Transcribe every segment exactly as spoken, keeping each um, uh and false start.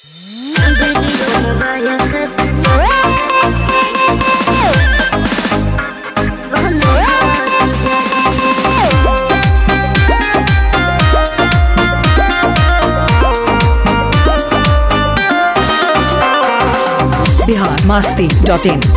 Bihar Masti dot इन।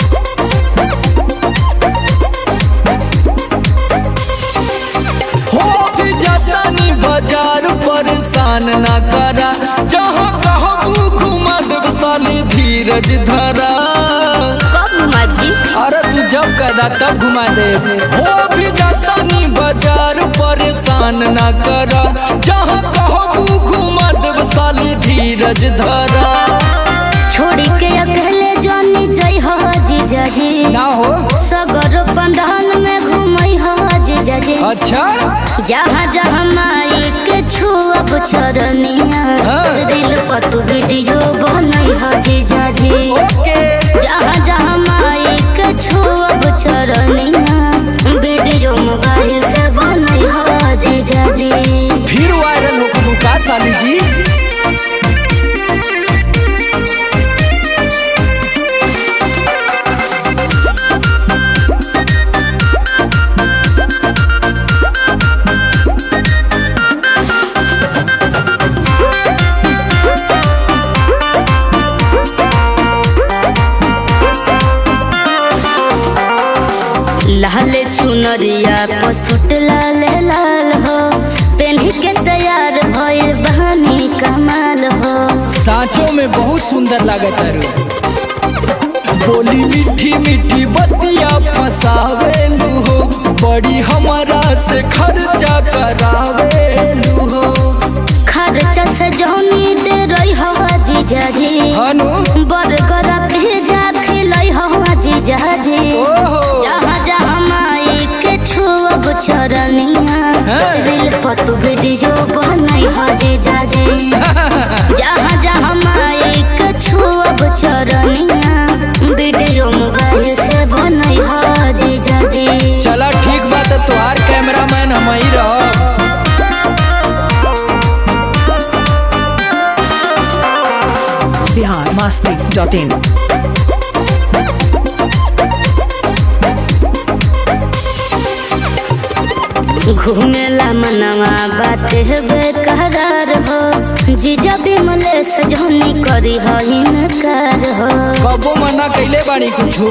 हो भी जातानी बाजार परेशान ना करा, जहाँ कहबू घुमा देव साली धीरज धरा। कब घुमा जी? अरे तू जब कदा तब घुमा दे। हो भी जातानी बाजार परेशान ना करा, जहाँ कहबू घुमा देव साली धीरज धरा। छोड़ी के अकेले जानी जई हो जीजा जी ना हो सगर पंडाल में घूमई हो जीजा जी। अच्छा जहाँ जहाँ माई के छुअब चरनिया दिल पर तू वीडियो बनई हो जीजा जी। जहाँ जहाँ माई के छुअब चरनिया वीडियो मोबाइल से बनई हो जीजा जी। फिर वायरल हो का साली जी। लाल चुनरिया पसुट लाल लाल हो पेन्ही के तैयार भइल बहानी कमाल हो। सांचों में बहुत सुंदर लागत है। बोली मीठी मीठी बतिया फसावेलू हो, बड़ी हमारा से खर्चा करावेलू हो। खर्चा से जौनी दे रही हवा जीजा जी, बरगरा भेजा खिलई हवा जीजा जी। जहाँ जहाँ माई के छुअब चरनिया दिल पर तू वीडियो बनई हो जीजा जी। जहाँ जहाँ माई के छुअब चरनिया वीडियो मोबाइल से बनई हो जीजा जी। चला ठीक बात है, तुहार कैमरामैन हम ही रहो। Bihar Masti dot in. घूमेला मनवा बाटे बेकरार हो, जीजा बिमलेश जौनी करी हो इनकार हो। कबो मना कैले बानी कुछू,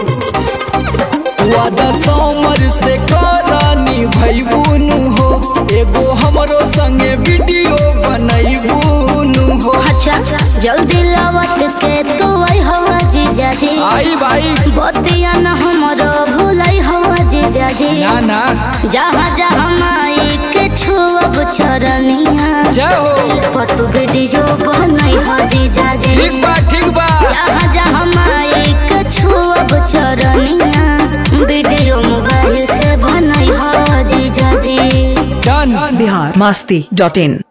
वादा सोमर से करानी भईबूनु हो, एगो हमरो संगे वीडियो बनईबूनु हो। अच्छा जल्दी लौट के तू आई हवा जीजा जी। आई भाई बतिया न हमरो भूलई हवा जीजा जी। ना ना जहाँ जहाँ माई के छुअब चरनिया दिल पर तू वीडियो बनई हो जीजा जी। ठीक बा ठीक बा। जहाँ जहाँ माई के छुअब चरनिया वीडियो मोबाइल से बनई हो जीजा जी। बिहार मस्ती डॉट इन।